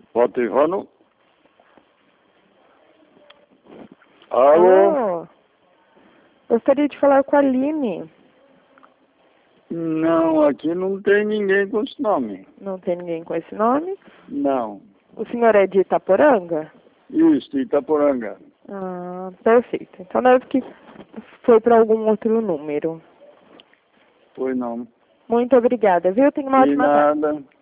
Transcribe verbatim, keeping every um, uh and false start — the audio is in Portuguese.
Potivano? Alô? Alô? Gostaria de falar com a Aline. Não, aqui não tem ninguém com esse nome. Não tem ninguém com esse nome? Não. O senhor é de Itaporanga? Isso, Itaporanga. Ah, perfeito. Então deve que foi para algum outro número. Foi não. Muito obrigada, viu? Tenha uma De ótima tarde. nada.